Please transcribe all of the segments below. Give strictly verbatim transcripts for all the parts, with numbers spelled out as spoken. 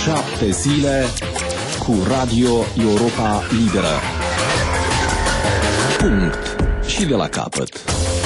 Șapte zile cu Radio Europa Liberă. Punct. Și de la capăt.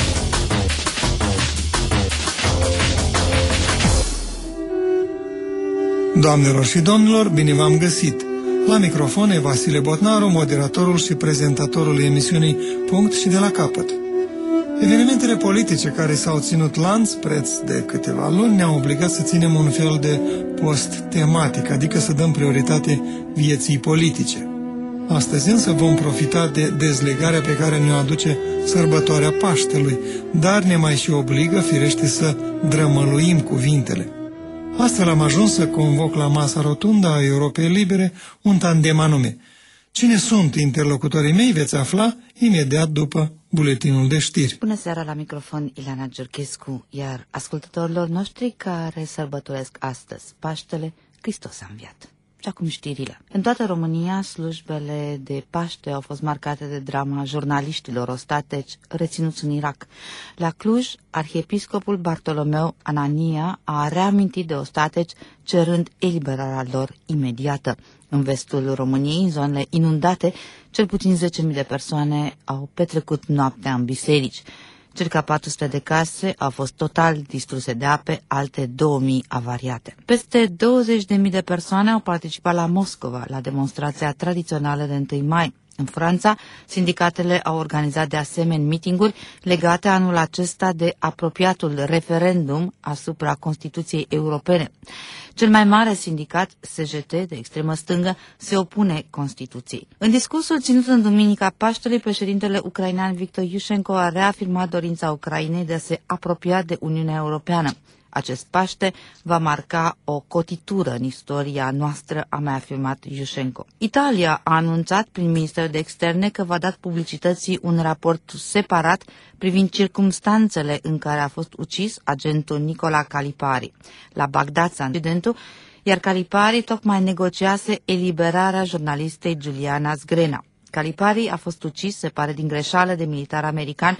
Doamnelor și domnilor, bine v-am găsit! La microfon e Vasile Botnaru, moderatorul și prezentatorul emisiunii Punct și de la capăt. Evenimentele politice care s-au ținut lanț preț de câteva luni ne-au obligat să ținem un fel de post tematic, adică să dăm prioritate vieții politice. Astăzi însă vom profita de dezlegarea pe care ne-o aduce sărbătoarea Paștelui, dar ne mai și obligă, firește, să drămăluim cuvintele. Astfel am ajuns să convoc la masa rotundă a Europei Libere un tandem anume. Cine sunt interlocutorii mei veți afla imediat după buletinul de știri. Bună seara, la microfon Ileana Giurchescu, iar ascultătorilor noștri care sărbătoresc astăzi Paștele, Hristos a înviat. Și acum știrile. În toată România, slujbele de Paște au fost marcate de drama jurnaliștilor ostateci reținuți în Irak. La Cluj, arhiepiscopul Bartolomeu Anania a reamintit de ostateci cerând eliberarea lor imediată. În vestul României, în zonele inundate, cel puțin zece mii de persoane au petrecut noaptea în biserici. Circa patru sute de case au fost total distruse de ape, alte două mii avariate. Peste douăzeci de mii de persoane au participat la Moscova, la demonstrația tradițională de întâi mai. În Franța, sindicatele au organizat de asemenea mitinguri legate anul acesta de apropiatul referendum asupra Constituției Europene. Cel mai mare sindicat, S J T, de extremă stângă, se opune Constituției. În discursul ținut în Duminica Paștelui, președintele ucrainean Victor Iușenko a reafirmat dorința Ucrainei de a se apropia de Uniunea Europeană. Acest Paște va marca o cotitură în istoria noastră, a mai afirmat Iușenko. Italia a anunțat prin Ministerul de Externe că va da publicității un raport separat privind circumstanțele în care a fost ucis agentul Nicola Calipari. La Bagdad s-a incidentul, iar Calipari tocmai negociase eliberarea jurnalistei Giuliana Sgrena. Calipari a fost ucis, se pare din greșeală, de militar american.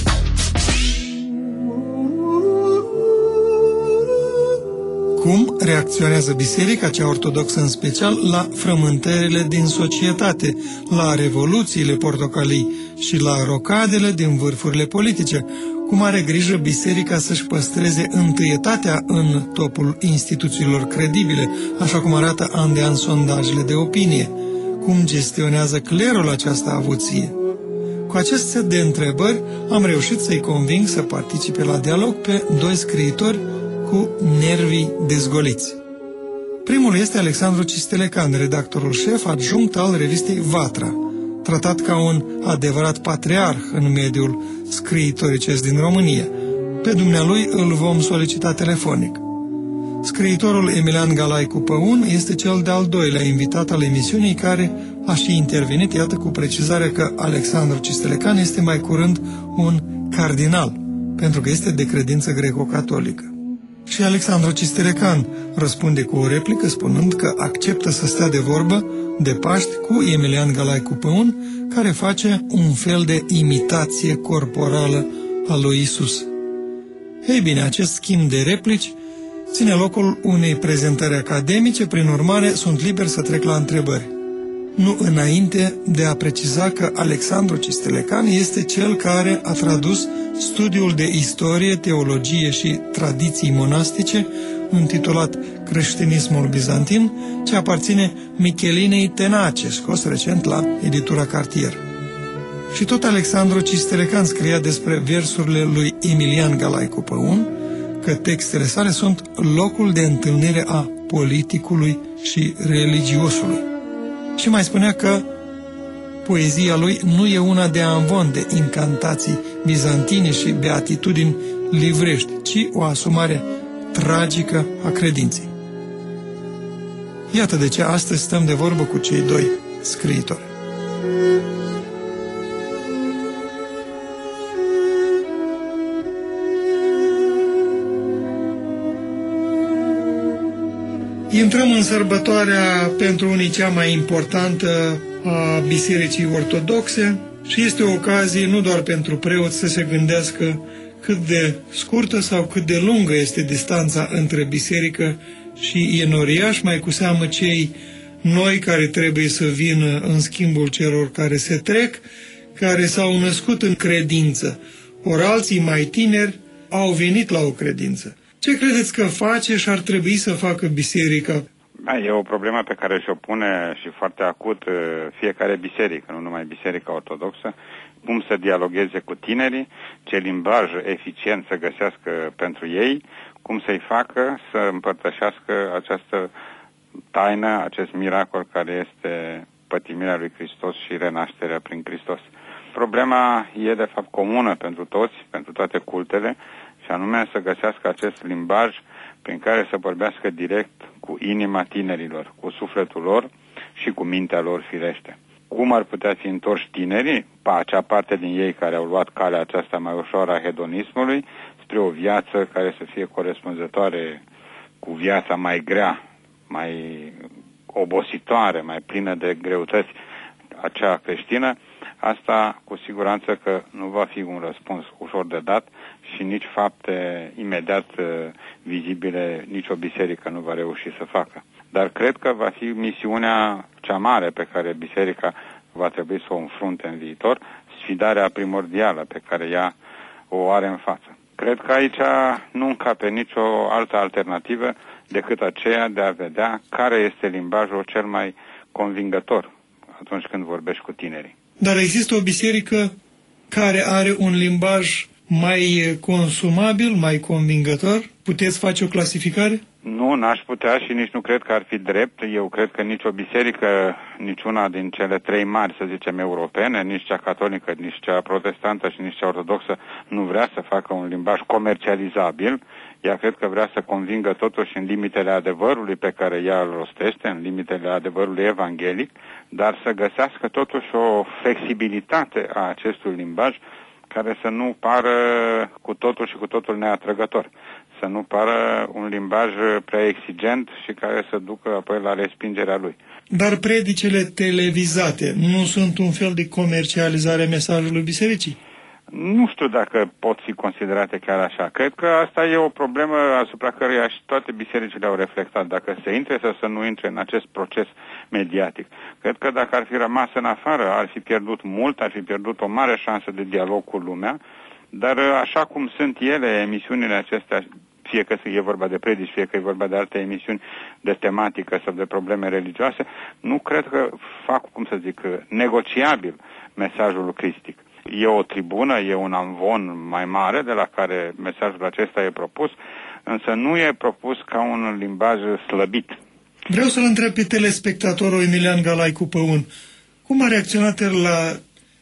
Cum reacționează biserica cea ortodoxă în special la frământările din societate, la revoluțiile portocalii și la rocadele din vârfurile politice? Cum are grijă biserica să-și păstreze întâietatea în topul instituțiilor credibile, așa cum arată an de an sondajele de opinie? Cum gestionează clerul această avuție? Cu acest set de întrebări am reușit să-i conving să participe la dialog pe doi scriitori cu nervii dezgoliți. Primul este Alexandru Cistelecan, redactorul șef adjunct al revistei Vatra, tratat ca un adevărat patriarh în mediul scriitoricesc din România. Pe dumnealui îl vom solicita telefonic. Scriitorul Emilian Galaicu Păun este cel de-al doilea invitat al emisiunii, care a și intervenit, iată, cu precizarea că Alexandru Cistelecan este mai curând un cardinal, pentru că este de credință greco-catolică. Și Alexandru Cistelecan răspunde cu o replică spunând că acceptă să stea de vorbă de Paști cu Emilian Galaicu Păun, care face un fel de imitație corporală a lui Isus. Ei bine, acest schimb de replici ține locul unei prezentări academice, prin urmare sunt liber să trec la întrebări. Nu înainte de a preciza că Alexandru Cistelecan este cel care a tradus studiul de istorie, teologie și tradiții monastice, intitulat Creștinismul bizantin, ce aparține Michelinei Tenace, scos recent la editura Cartier. Și tot Alexandru Cistelecan scria despre versurile lui Emilian Galaicu Păun, că textele sale sunt locul de întâlnire a politicului și religiosului. Și mai spunea că poezia lui nu e una de amvon, de incantații bizantine și beatitudini livrești, ci o asumare tragică a credinței. Iată de ce astăzi stăm de vorbă cu cei doi scriitori. Intrăm în sărbătoarea pentru unii cea mai importantă a Bisericii Ortodoxe și este o ocazie nu doar pentru preoți să se gândească cât de scurtă sau cât de lungă este distanța între biserică și enoriași, mai cu seamă cei noi care trebuie să vină în schimbul celor care se trec, care s-au născut în credință, ori alții mai tineri au venit la o credință. Ce credeți că face și ar trebui să facă biserica? E o problemă pe care și-o pune și foarte acut fiecare biserică, nu numai biserica ortodoxă, cum să dialogueze cu tinerii, ce limbaj eficient să găsească pentru ei, cum să-i facă să împărtășească această taină, acest miracol care este pătimirea lui Hristos și renașterea prin Hristos. Problema e de fapt comună pentru toți, pentru toate cultele, și anume să găsească acest limbaj prin care să vorbească direct cu inima tinerilor, cu sufletul lor și cu mintea lor firește. Cum ar putea fi întorși tinerii, acea parte din ei care au luat calea aceasta mai ușoară a hedonismului, spre o viață care să fie corespunzătoare cu viața mai grea, mai obositoare, mai plină de greutăți, acea creștină, asta cu siguranță că nu va fi un răspuns ușor de dat și nici fapte imediat uh, vizibile nicio biserică nu va reuși să facă. Dar cred că va fi misiunea cea mare pe care biserica va trebui să o înfrunte în viitor, sfidarea primordială pe care ea o are în față. Cred că aici nu încape nicio altă alternativă decât aceea de a vedea care este limbajul cel mai convingător atunci când vorbești cu tinerii. Dar există o biserică care are un limbaj mai consumabil, mai convingător? Puteți face o clasificare? Nu, n-aș putea și nici nu cred că ar fi drept. Eu cred că nicio biserică, niciuna din cele trei mari, să zicem, europene, nici cea catolică, nici cea protestantă și nici cea ortodoxă, nu vrea să facă un limbaj comercializabil. Ea cred că vrea să convingă totuși în limitele adevărului pe care ea îl rostește, în limitele adevărului evanghelic, dar să găsească totuși o flexibilitate a acestui limbaj care să nu pară cu totul și cu totul neatrăgător, să nu pară un limbaj prea exigent și care să ducă apoi la respingerea lui. Dar predicele televizate nu sunt un fel de comercializare a mesajului bisericii? Nu știu dacă pot fi considerate chiar așa. Cred că asta e o problemă asupra căreia și toate bisericile au reflectat, dacă se intre sau să nu intre în acest proces mediatic. Cred că dacă ar fi rămas în afară, ar fi pierdut mult, ar fi pierdut o mare șansă de dialog cu lumea, dar așa cum sunt ele, emisiunile acestea, fie că e vorba de predici, fie că e vorba de alte emisiuni de tematică sau de probleme religioase, nu cred că fac, cum să zic, negociabil mesajul cristic. E o tribună, e un amvon mai mare de la care mesajul acesta e propus, însă nu e propus ca un limbaj slăbit. Vreau să-l întreb pe telespectatorul Emilian Galaicu Păun. Cum a reacționat el la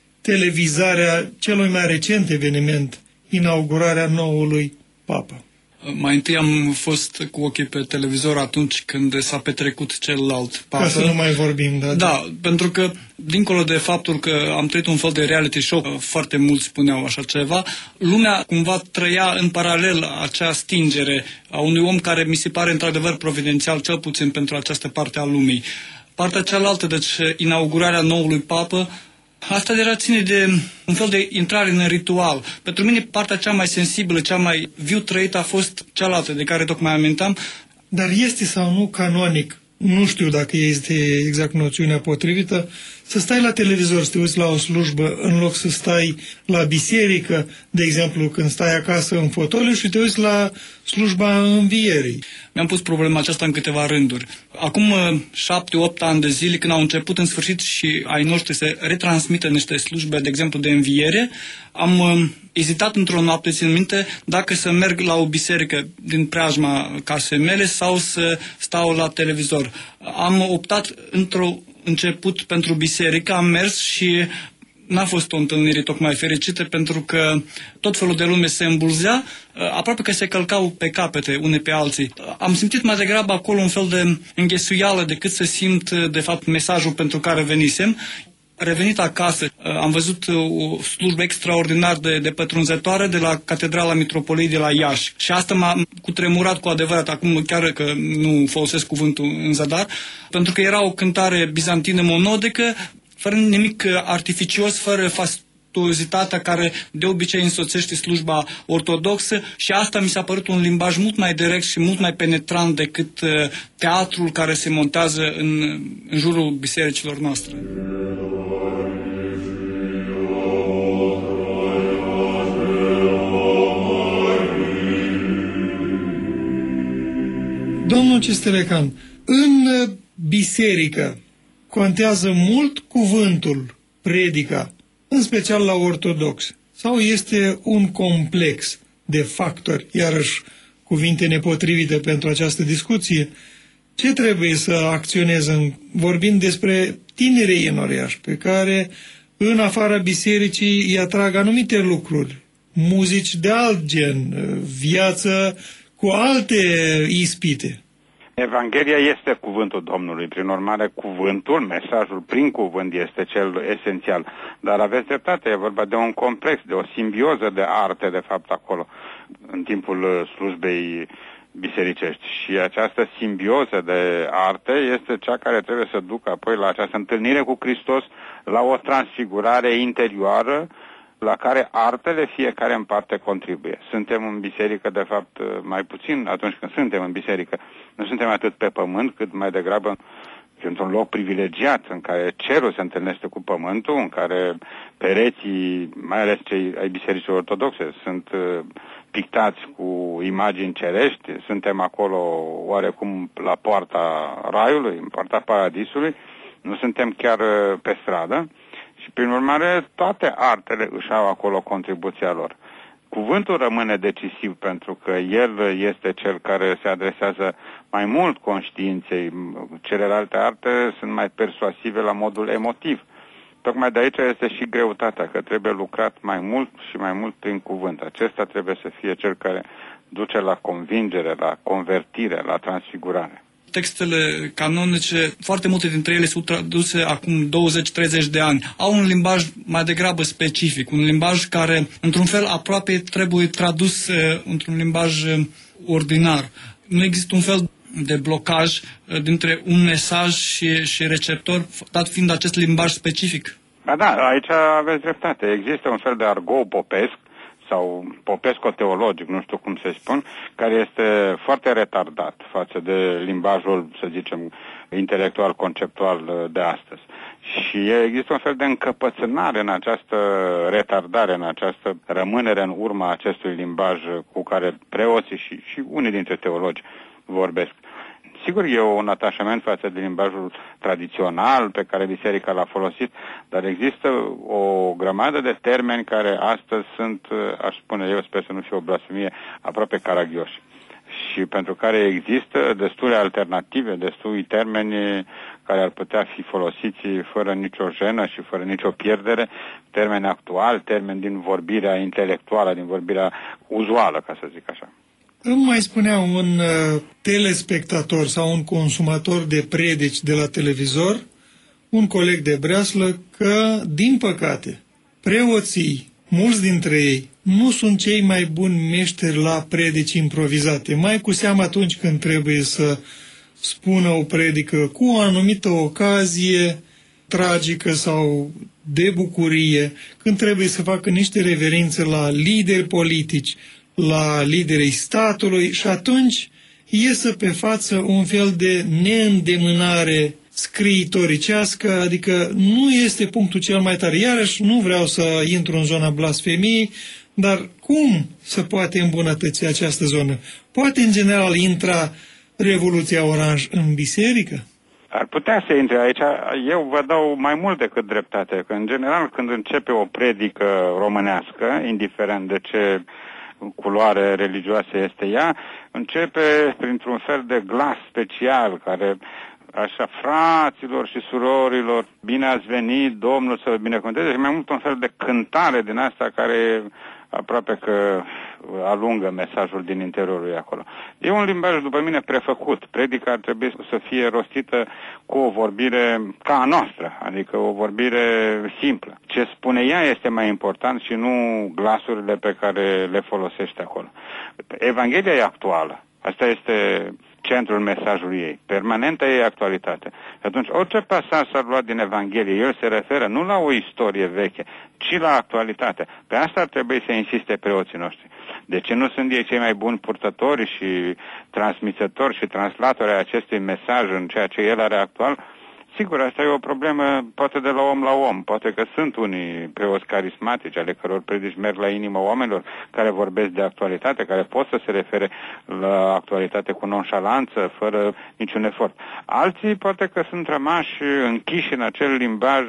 televizarea celui mai recent eveniment, inaugurarea noului papă? Mai întâi am fost cu ochii pe televizor atunci când s-a petrecut celălalt papă. Ca să nu mai vorbim, da? Da, pentru că, dincolo de faptul că am trăit un fel de reality show, foarte mulți spuneau așa ceva, lumea cumva trăia în paralel acea stingere a unui om care mi se pare într-adevăr providențial, cel puțin pentru această parte a lumii. Partea cealaltă, deci inaugurarea noului papă, asta deja ține de un fel de intrare în ritual. Pentru mine partea cea mai sensibilă, cea mai viu trăită a fost cealaltă de care tocmai amintam. Dar este sau nu canonic, nu știu dacă este exact noțiunea potrivită, să stai la televizor, să te uiți la o slujbă în loc să stai la biserică, de exemplu când stai acasă în fotoliu și te uiți la slujba învierii. Mi-am pus problema aceasta în câteva rânduri. Acum șapte, opt ani de zile, când au început în sfârșit și ai noștri să retransmită niște slujbe, de exemplu de înviere, am uh, ezitat într-o noapte, țin minte, dacă să merg la o biserică din preajma casei mele sau să stau la televizor. Am optat într-o început pentru biserică, am mers și n-a fost o întâlnire tocmai fericită pentru că tot felul de lume se îmbulzea, aproape că se călcau pe capete unii pe alții. Am simțit mai degrabă acolo un fel de înghesuială decât să simt de fapt mesajul pentru care venisem. Revenit acasă, am văzut o slujbă extraordinar de, de pătrunzătoare de la Catedrala Mitropoliei de la Iași. Și asta m-a cutremurat cu adevărat, acum chiar că nu folosesc cuvântul în zadar, pentru că era o cântare bizantină monodică, fără nimic artificios, fără virtuozitatea care de obicei însoțește slujba ortodoxă și asta mi s-a părut un limbaj mult mai direct și mult mai penetrant decât uh, teatrul care se montează în, în jurul bisericilor noastre. Domnul Cistelecan, în biserică contează mult cuvântul, predica, în special la ortodox, sau este un complex de factori, iarăși cuvinte nepotrivite pentru această discuție? Ce trebuie să acționeze, vorbind despre tinerii enoriași, pe care în afara bisericii îi atrag anumite lucruri, muzici de alt gen, viață cu alte ispite? Evanghelia este cuvântul Domnului, prin urmare cuvântul, mesajul prin cuvânt este cel esențial. Dar aveți dreptate, e vorba de un complex, de o simbioză de arte, de fapt, acolo, în timpul slujbei bisericești. Și această simbioză de arte este cea care trebuie să ducă apoi la această întâlnire cu Hristos, la o transfigurare interioară, la care artele fiecare în parte contribuie. Suntem în biserică, de fapt, mai puțin atunci când suntem în biserică. Nu suntem atât pe pământ, cât mai degrabă într-un loc privilegiat, în care cerul se întâlnește cu pământul, în care pereții, mai ales cei ai bisericii ortodoxe, sunt pictați cu imagini cerești. Suntem acolo oarecum la poarta raiului, în poarta paradisului. Nu suntem chiar pe stradă. Și, prin urmare, toate artele își au acolo contribuția lor. Cuvântul rămâne decisiv pentru că el este cel care se adresează mai mult conștiinței. Celelalte arte sunt mai persuasive la modul emotiv. Tocmai de aici este și greutatea, că trebuie lucrat mai mult și mai mult prin cuvânt. Acesta trebuie să fie cel care duce la convingere, la convertire, la transfigurare. Textele canonice, foarte multe dintre ele sunt traduse acum douăzeci treizeci de ani. Au un limbaj mai degrabă specific, un limbaj care, într-un fel, aproape trebuie tradus uh, într-un limbaj uh, ordinar. Nu există un fel de blocaj uh, dintre un mesaj și, și receptor, dat fiind acest limbaj specific. Da, da, aici aveți dreptate. Există un fel de argou popesc sau popesco-teologic, nu știu cum să spun, care este foarte retardat față de limbajul, să zicem, intelectual-conceptual de astăzi. Și există un fel de încăpățânare în această retardare, în această rămânere în urma acestui limbaj cu care preoții și, și unii dintre teologi vorbesc. Sigur, e un atașament față de limbajul tradițional pe care biserica l-a folosit, dar există o grămadă de termeni care astăzi sunt, aș spune eu, sper să nu fie o blasfemie, aproape caragioși. Și pentru care există destule alternative, destui termeni care ar putea fi folosiți fără nicio jenă și fără nicio pierdere, termeni actuali, termeni din vorbirea intelectuală, din vorbirea uzuală, ca să zic așa. Îmi mai spunea un uh, telespectator sau un consumator de predici de la televizor, un coleg de breaslă, că, din păcate, preoții, mulți dintre ei, nu sunt cei mai buni meșteri la predici improvizate, mai cu seamă atunci când trebuie să spună o predică cu o anumită ocazie tragică sau de bucurie, când trebuie să facă niște reverințe la lideri politici, la liderii statului și atunci iese pe față un fel de neîndemânare scriitoricească, adică nu este punctul cel mai tare. Iarăși nu vreau să intru în zona blasfemiei, dar cum se poate îmbunătăți această zonă? Poate în general intra Revoluția Oranj în biserică? Ar putea să intre aici. Eu vă dau mai mult decât dreptate, că în general când începe o predică românească, indiferent de ce culoare religioasă este ea, începe printr-un fel de glas special care, așa, fraților și surorilor, bine ați venit, Domnul să vă binecuvânteze, și mai mult un fel de cântare din asta care aproape că alungă mesajul din interiorul ei acolo. E un limbaj, după mine, prefăcut. Predica ar trebui să fie rostită cu o vorbire ca a noastră, adică o vorbire simplă. Ce spune ea este mai important și nu glasurile pe care le folosește acolo. Evanghelia e actuală. Asta este centrul mesajului ei. Permanentă e actualitate. Și atunci, orice pasaj s-ar lua din Evanghelie, el se referă nu la o istorie veche, ci la actualitate. Pe asta ar trebui să insiste preoții noștri. De ce nu sunt ei cei mai buni purtători și transmițători și translatori ai acestui mesaj în ceea ce el are actual? Sigur, asta e o problemă poate de la om la om. Poate că sunt unii preoți carismatici ale căror predici merg la inima oamenilor, care vorbesc de actualitate, care pot să se refere la actualitate cu nonșalanță, fără niciun efort. Alții poate că sunt rămași închiși în acel limbaj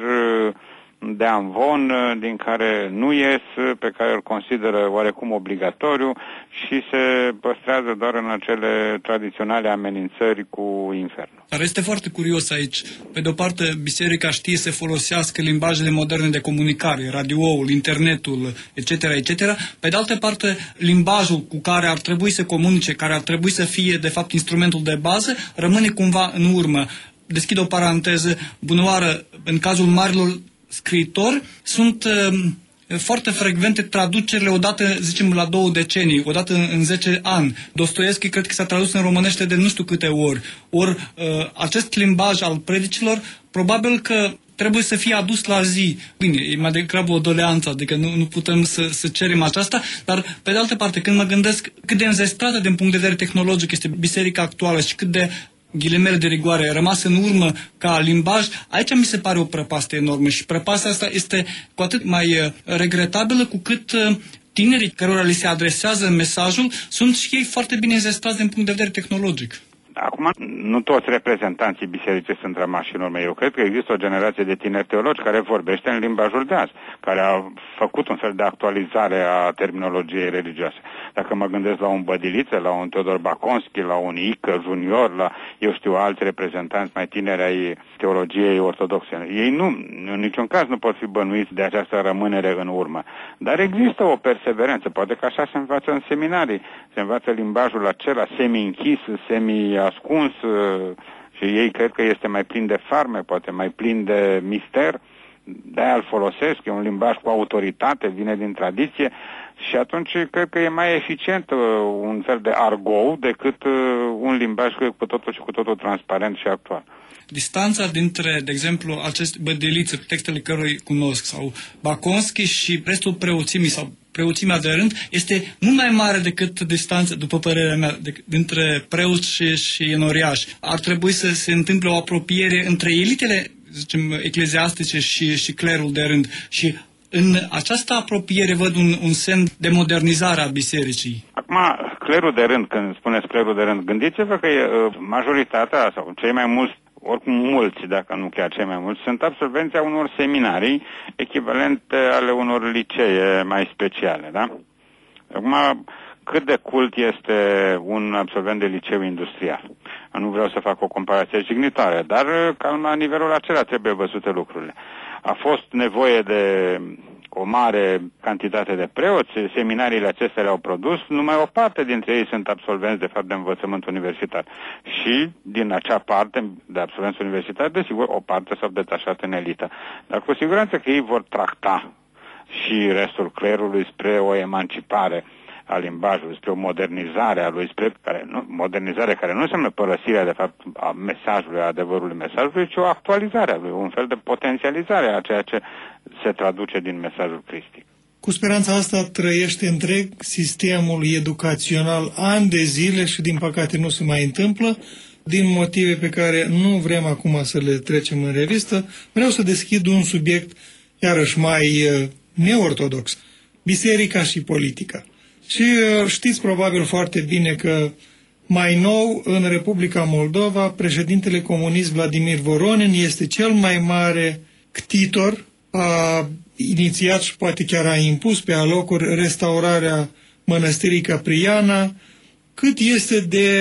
de amvon din care nu ies, pe care îl consideră oarecum obligatoriu și se păstrează doar în acele tradiționale amenințări cu infernul. Dar este foarte curios aici. Pe de o parte, biserica știe să folosească limbajele moderne de comunicare, radioul, internetul, et cetera, et cetera. Pe de altă parte, limbajul cu care ar trebui să comunice, care ar trebui să fie, de fapt, instrumentul de bază, rămâne cumva în urmă. Deschid o paranteză, bunăoară, în cazul marilor scriitori, sunt uh, foarte frecvente traducerile odată, zicem, la două decenii, odată în, în zece ani. Dostoievski cred că s-a tradus în românește de nu știu câte ori. Ori uh, acest limbaj al predicilor, probabil că trebuie să fie adus la zi. Bine, e mai degrabă o doleanță, adică nu, nu putem să, să cerem aceasta, dar pe de altă parte, când mă gândesc cât de înzestrată din punct de vedere tehnologic este biserica actuală și cât de ghilimele de rigoare, rămas în urmă ca limbaj, aici mi se pare o prăpastie enormă și prăpastia asta este cu atât mai regretabilă cu cât tinerii cărora li se adresează mesajul sunt și ei foarte bine înzestrați din punct de vedere tehnologic. Acum, nu toți reprezentanții bisericii sunt rămași în urmă. Eu cred că există o generație de tineri teologi care vorbește în limbajul de azi, care a făcut un fel de actualizare a terminologiei religioase. Dacă mă gândesc la un Bădiliță, la un Teodor Baconski, la un Ică Junior, la, eu știu, alți reprezentanți mai tineri ai teologiei ortodoxe. Ei nu, în niciun caz nu pot fi bănuiți de această rămânere în urmă. Dar există o perseverență. Poate că așa se învață în seminarii. Se învață limbajul acela semi-închis, semi-ascuns și ei cred că este mai plin de farme, poate mai plin de mister. De-aia îl folosesc, e un limbaj cu autoritate, vine din tradiție și atunci cred că e mai eficient uh, un fel de argou decât uh, un limbaj cu totul și cu totul transparent și actual. Distanța dintre, de exemplu, acest Bădiliță, textele cărui cunosc, sau Baconski și restul preoțimii sau preoțimea de rând, este mult mai mare decât distanța, după părerea mea, de, dintre preoți și, și enoriași. Ar trebui să se întâmple o apropiere între elitele, zicem, ecleziastice și, și clerul de rând. Și în această apropiere văd un, un semn de modernizare a bisericii. Acum, clerul de rând, când spuneți clerul de rând, gândiți-vă că e, majoritatea sau cei mai mulți, oricum mulți, dacă nu chiar cei mai mulți, sunt absolvenții a unor seminarii echivalente ale unor licee mai speciale, da? Acum, cât de cult este un absolvent de liceu industrial? Nu vreau să fac o comparație jignitoare, dar cam la nivelul acela trebuie văzute lucrurile. A fost nevoie de o mare cantitate de preoți, seminariile acestea le-au produs, numai o parte dintre ei sunt absolvenți, de fapt, de învățământ universitar. Și din acea parte de absolvenți universitari, desigur, o parte s-au detașat în elită. Dar cu siguranță că ei vor tracta și restul clerului spre o emancipare a limbajului, spre o modernizare a lui, spre care nu, modernizare care nu înseamnă părăsirea, de fapt, a mesajului, a adevărului mesajului, ci o actualizare a lui, un fel de potențializare a ceea ce se traduce din mesajul cristic. Cu speranța asta trăiește întreg sistemul educațional ani de zile și, din păcate, nu se mai întâmplă, din motive pe care nu vrem acum să le trecem în revistă. Vreau să deschid un subiect, iarăși, mai neortodox, biserica și politica. Și știți probabil foarte bine că mai nou, în Republica Moldova, președintele comunist Vladimir Voronin este cel mai mare ctitor, a inițiat și poate chiar a impus pe alocuri restaurarea mănăstirii Capriana. Cât este de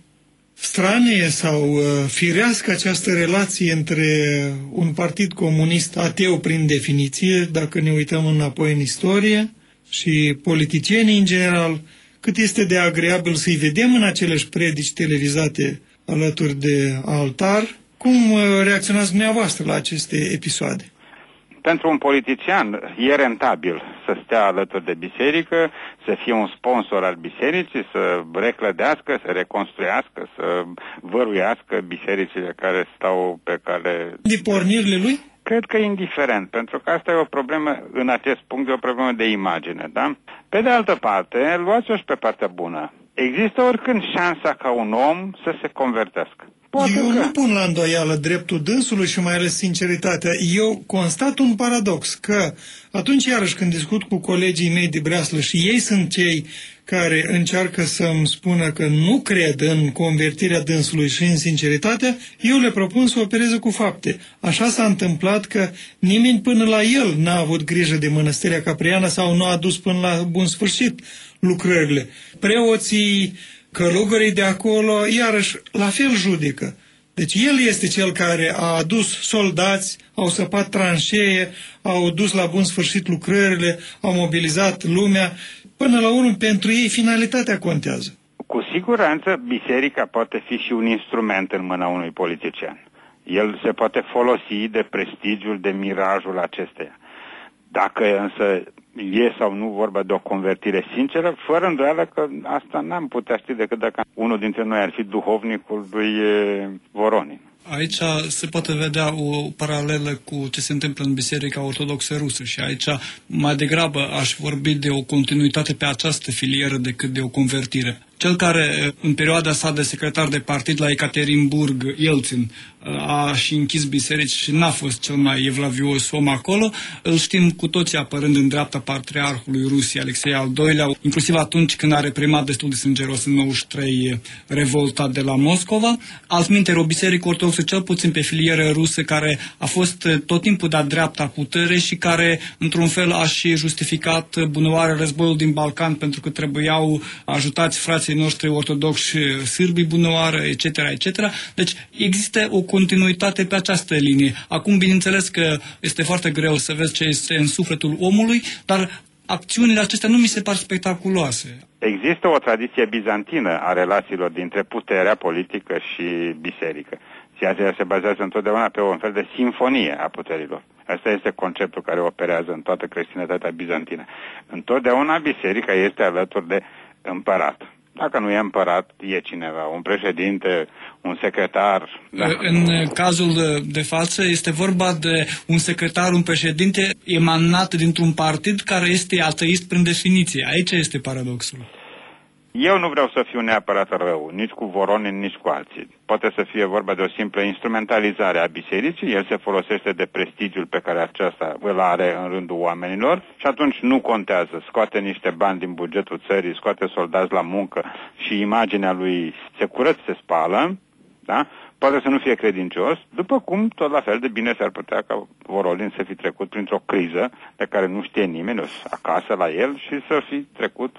stranie sau firească această relație între un partid comunist ateu prin definiție, dacă ne uităm înapoi în istorie, și politicienii în general, cât este de agreabil să-i vedem în aceleși predici televizate alături de altar. Cum reacționați dumneavoastră la aceste episoade? Pentru un politician e rentabil să stea alături de biserică, să fie un sponsor al bisericii, să reclădească, să reconstruiască, să văruiască bisericile care stau pe cale... De pornirile lui? Cred că e indiferent, pentru că asta e o problemă, în acest punct, e o problemă de imagine, da? Pe de altă parte, luați-o și pe partea bună. Există oricând șansa ca un om să se convertească. Poate Eu că... nu pun la îndoială dreptul dânsului și mai ales sinceritatea. Eu constat un paradox, că atunci iarăși când discut cu colegii mei de breaslă și ei sunt cei care încearcă să-mi spună că nu cred în convertirea dânsului și în sinceritatea, eu le propun să opereze cu fapte. Așa s-a întâmplat că nimeni până la el n-a avut grijă de Mănăstirea Capriană sau nu a dus până la bun sfârșit lucrările. Preoții, călugării de acolo, iarăși, la fel judecă. Deci el este cel care a adus soldați, au săpat tranșee, au dus la bun sfârșit lucrările, au mobilizat lumea. Până la urmă, pentru ei, finalitatea contează. Cu siguranță, biserica poate fi și un instrument în mâna unui politician. El se poate folosi de prestigiul, de mirajul acesteia. Dacă însă e sau nu vorba de o convertire sinceră, fără îndoială că asta n-am putea ști decât dacă unul dintre noi ar fi duhovnicul lui Voronin. Aici se poate vedea o paralelă cu ce se întâmplă în Biserica Ortodoxă Rusă și aici mai degrabă aș vorbi de o continuitate pe această filieră decât de o convertire. Cel care în perioada sa de secretar de partid la Ekaterinburg, Yeltsin, a și închis biserici și n-a fost cel mai evlavios om acolo, îl știm cu toții apărând în dreapta patriarhului Rusiei, Alexei al doilea, inclusiv atunci când a reprimat destul de sângeros în nouăzeci și trei revolta de la Moscova. Altminteri, o biserică ortodoxă, cel puțin pe filieră rusă, care a fost tot timpul de-a dreapta putere și care, într-un fel, a și justificat bunăoară războiul din Balcan pentru că trebuiau ajutați frații noștri ortodoxi sârbii bunăoară, et cetera, et cetera. Deci există o continuitate pe această linie. Acum, bineînțeles că este foarte greu să vezi ce este în sufletul omului, dar acțiunile acestea nu mi se par spectaculoase. Există o tradiție bizantină a relațiilor dintre puterea politică și biserică. Ceea ce se bazează întotdeauna pe un fel de sinfonie a puterilor. Asta este conceptul care operează în toată creștinătatea bizantină. Întotdeauna biserica este alături de împărat. Dacă nu e împărat, e cineva, un președinte, un secretar. Da. În cazul de față este vorba de un secretar, un președinte emanat dintr-un partid care este ateist prin definiție. Aici este paradoxul. Eu nu vreau să fiu neapărat rău, nici cu Voronin, nici cu alții. Poate să fie vorba de o simplă instrumentalizare a bisericii, el se folosește de prestigiul pe care aceasta îl are în rândul oamenilor și atunci nu contează, scoate niște bani din bugetul țării, scoate soldați la muncă și imaginea lui se curăț, se spală, da? Poate să nu fie credincios, după cum tot la fel de bine s-ar putea ca Voronin să fi trecut printr-o criză de care nu știe nimeni, acasă la el și să fi trecut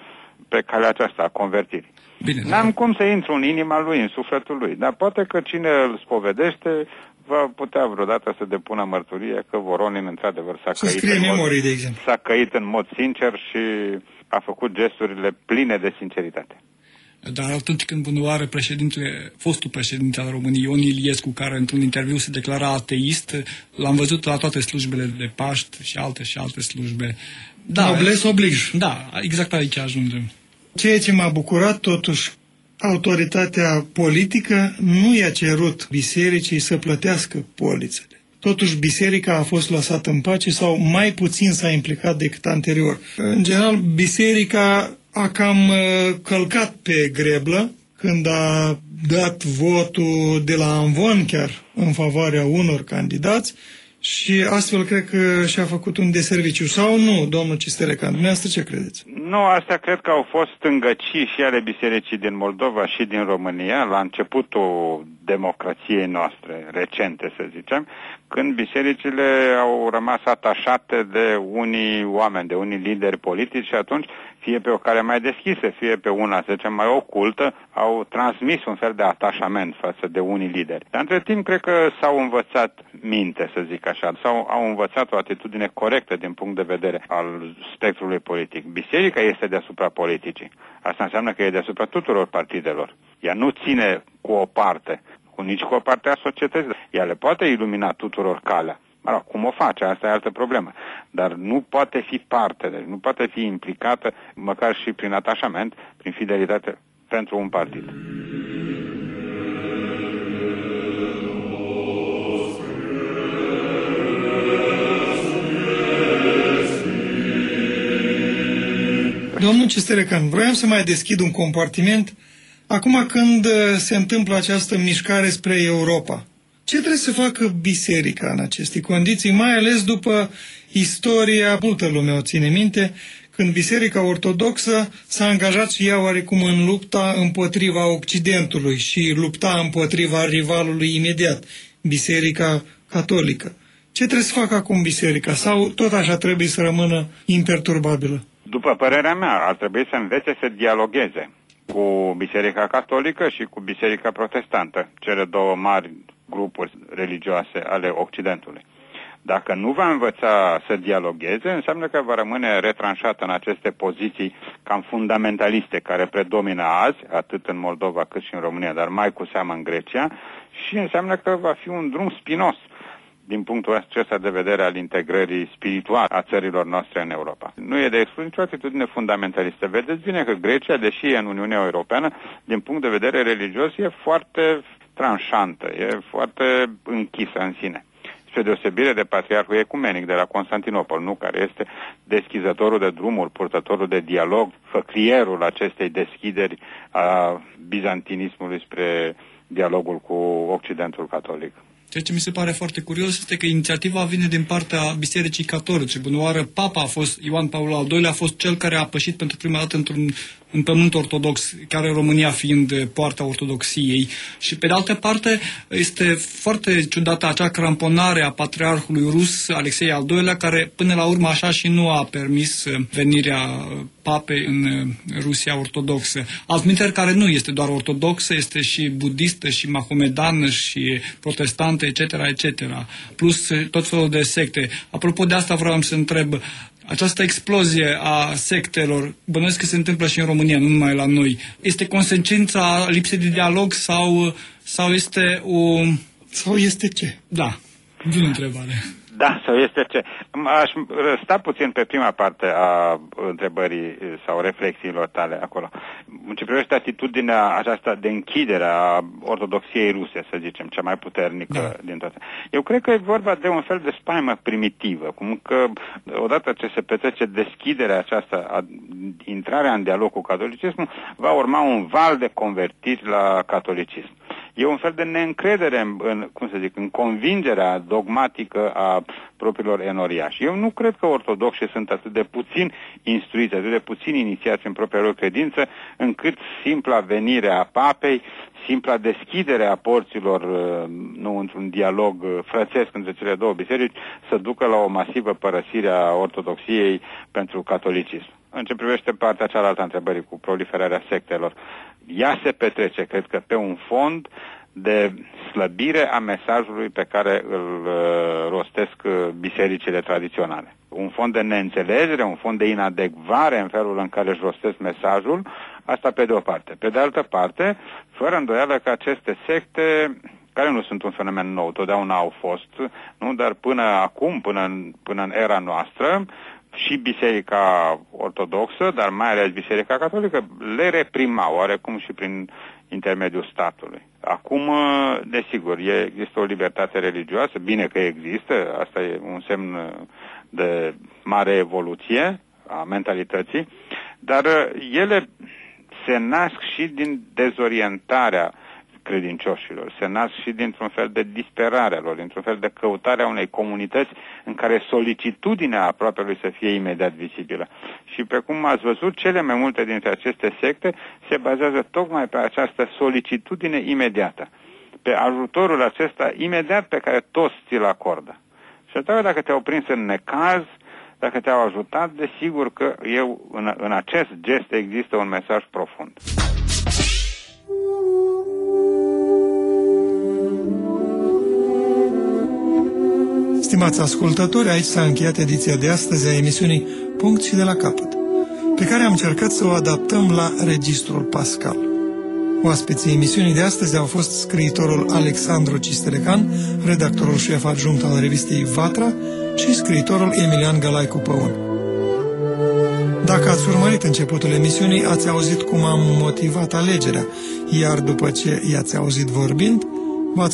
pe calea aceasta a convertirii. Bine, N-am cum să intru în inima lui, în sufletul lui, dar poate că cine îl spovedește va putea vreodată să depună mărturie că Voronin într-adevăr s-a să căit, scrie în memorii, mod, de exemplu. s-a căit în mod sincer și a făcut gesturile pline de sinceritate. Dar atunci când bunăoară președintele, fostul președinte al României, Ion Iliescu, care într-un interviu se declara ateist, l-am văzut la toate slujbele de Paști și alte și alte slujbe. Da, noblesse oblige. Da, exact aici ajungem. Ceea ce m-a bucurat, totuși, autoritatea politică nu i-a cerut bisericii să plătească polițele. Totuși, biserica a fost lăsată în pace sau mai puțin s-a implicat decât anterior. În general, biserica a cam călcat pe greblă când a dat votul de la Amvon chiar în favoarea unor candidați și astfel cred că și-a făcut un deserviciu. Sau nu, domnul Cisterecan? Dumneavoastră ce credeți? Nu, astea cred că au fost stângăcii și ale bisericii din Moldova și din România la începutul democrației noastre, recente să zicem, când bisericile au rămas atașate de unii oameni, de unii lideri politici și atunci, fie pe o cale mai deschisă, fie pe una, să zicem, mai ocultă, au transmis un fel de atașament față de unii lideri. Dar între timp, cred că s-au învățat minte, să zic așa, sau au învățat o atitudine corectă din punct de vedere al spectrului politic. Biserica este deasupra politicii. Asta înseamnă că e deasupra tuturor partidelor. Ea nu ține cu o parte, cu nici cu o parte a societății. Ea le poate ilumina tuturor calea. Mă rog, cum o face, asta e altă problemă. Dar nu poate fi parte, deci nu poate fi implicată, măcar și prin atașament, prin fidelitate pentru un partid. Domnul Cisterecan, vroiam să mai deschid un compartiment acum când se întâmplă această mișcare spre Europa. Ce trebuie să facă biserica în aceste condiții, mai ales după istoria, multă lume o ține minte, când Biserica Ortodoxă s-a angajat și ea oarecum în lupta împotriva Occidentului și lupta împotriva rivalului imediat, Biserica Catolică. Ce trebuie să facă acum biserica? Sau tot așa trebuie să rămână imperturbabilă? După părerea mea, ar trebui să învețe să dialogueze cu Biserica Catolică și cu Biserica Protestantă, cele două mari grupuri religioase ale Occidentului. Dacă nu va învăța să dialogueze, înseamnă că va rămâne retranșată în aceste poziții cam fundamentaliste care predomină azi, atât în Moldova cât și în România, dar mai cu seamă în Grecia, și înseamnă că va fi un drum spinos din punctul acesta de vedere al integrării spirituale a țărilor noastre în Europa. Nu e de exclus nicio atitudine fundamentalistă. Vedeți bine că Grecia, deși e în Uniunea Europeană, din punct de vedere religios, e foarte tranșantă, e foarte închisă în sine. Spre deosebire de Patriarhul Ecumenic de la Constantinopol, nu, care este deschizătorul de drumuri, purtătorul de dialog, făclierul acestei deschideri a bizantinismului spre dialogul cu Occidentul catolic. Ceea ce mi se pare foarte curios este că inițiativa vine din partea Bisericii Catolice. Bună oară, Papa a fost, Ioan Paul al doilea, a fost cel care a pășit pentru prima dată într-un în pământ ortodox, chiar în România fiind poarta ortodoxiei. Și pe de altă parte este foarte ciudată acea cramponare a patriarhului rus Alexei al doilea, care până la urmă așa și nu a permis venirea papei în Rusia ortodoxă. Altminteri care nu este doar ortodoxă, este și budistă, și mahomedană, și protestantă, et cetera, et cetera. Plus tot felul de secte. Apropo de asta vreau să întreb, această explozie a sectelor, bănuiesc că se întâmplă și în România, nu numai la noi, este consecința lipsei de dialog sau, sau este o... Sau este ce? Da, bună întrebare. Da, sau este ce? Aș sta puțin pe prima parte a întrebării sau reflexiilor tale acolo. În ce privește atitudinea aceasta de închidere a ortodoxiei ruse, să zicem, cea mai puternică da. din toate. Eu cred că e vorba de un fel de spaimă primitivă, cum că odată ce se petrece deschiderea aceasta, intrarea în dialog cu catolicismul, va urma un val de convertiri la catolicism. E un fel de neîncredere în, în, cum să zic, în convingerea dogmatică a propriilor enoriași. Eu nu cred că ortodoxii sunt atât de puțin instruiți, atât de puțin inițiați în propria lor credință, încât simpla venire a papei, simpla deschidere a porților, nu într-un dialog frățesc între cele două biserici, să ducă la o masivă părăsire a ortodoxiei pentru catolicism. În ce privește partea cealaltă a întrebării cu proliferarea sectelor, ea se petrece, cred că, pe un fond de slăbire a mesajului pe care îl uh, rostesc uh, bisericile tradiționale. Un fond de neînțelegere, un fond de inadecvare în felul în care își rostesc mesajul, asta pe de o parte. Pe de altă parte, fără îndoială că aceste secte, care nu sunt un fenomen nou, totdeauna au fost, nu, dar până acum, până în, până în era noastră, și Biserica Ortodoxă, dar mai ales Biserica Catolică, le reprima oarecum și prin intermediul statului. Acum, desigur, e, există o libertate religioasă, bine că există, asta e un semn de mare evoluție a mentalității, dar ele se nasc și din dezorientarea credincioșilor, se nasc și dintr-un fel de disperare lor, dintr-un fel de căutare a unei comunități în care solicitudinea aproapelui să fie imediat vizibilă. Și pe cum ați văzut, cele mai multe dintre aceste secte se bazează tocmai pe această solicitudine imediată, pe ajutorul acesta imediat pe care toți ți-l acordă. Și atunci, dacă te-au prins în necaz, dacă te-au ajutat, desigur că eu, în, în acest gest există un mesaj profund. Stimați ascultători, aici s-a încheiat ediția de astăzi a emisiunii Punct și de la capăt, pe care am încercat să o adaptăm la registrul pascal. Oaspeții emisiunii de astăzi au fost scriitorul Alexandru Cistelecan, redactorul șef adjunct al revistei Vatra și scriitorul Emilian Galaicu Păun. Dacă ați urmărit începutul emisiunii, ați auzit cum am motivat alegerea, iar după ce i-ați auzit vorbind,